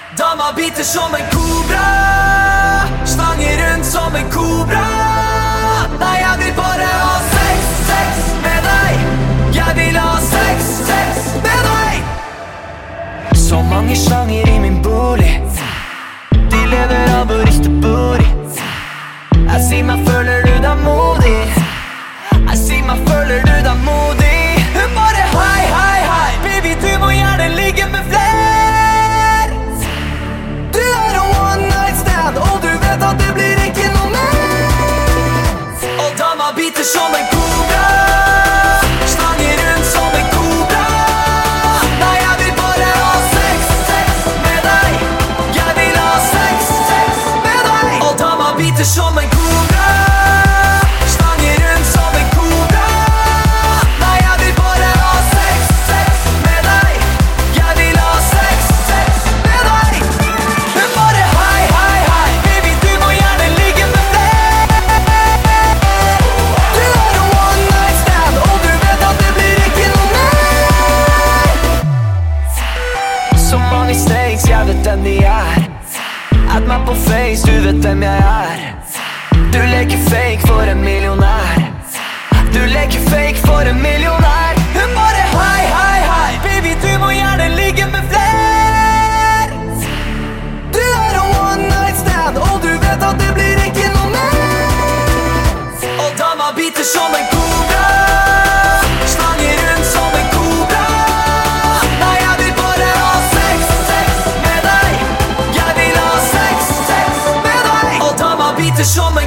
Dama biter som en kobra, slanger rundt som en kobra. Nei, jeg vil bare ha sex, sex med deg. Jeg vil ha sex, sex med deg. Så mange slanger i min bolig, de lever av å riste booty. Jeg sier meg, føler du deg modig? Jeg sier meg, føler du deg modig? Hun bare hei, hei, hei. Baby, du må gjerne ligge med flere. Du er en one night stand, og du vet at det blir ikke noe mer. Og dama biter som en kobra, slanger rundt som en kobra. Nei, jeg vil bare ha sex, sex med deg. Jeg vil ha sex, sex med deg. Og dama biter som en kobra, slanger rundt som en kobra. Nei, jeg vil bare ha sex, sex med deg. Jeg vil ha sex, sex med deg. Hun bare hei, hei, hei. Baby, du må gjerne ligge med flere. Du er en one night stand, og du vet at det blir ikke noe mer. Så mange snakes, jeg vet hvem de er. Add meg på Face, du vet hvem jeg er. Du leker fake for en millionær. Du leker fake for en millionær. Hun bare hei, hei, hei. Baby, du må gjerne ligge med flere. Du er en one night stand, og du vet at det blir ikke noe mer. Og dama biter som en kobra, slanger rundt som en kobra. Nei, jeg vil bare ha sex, sex med deg. Jeg vil ha sex, sex med deg. Og dama biter som en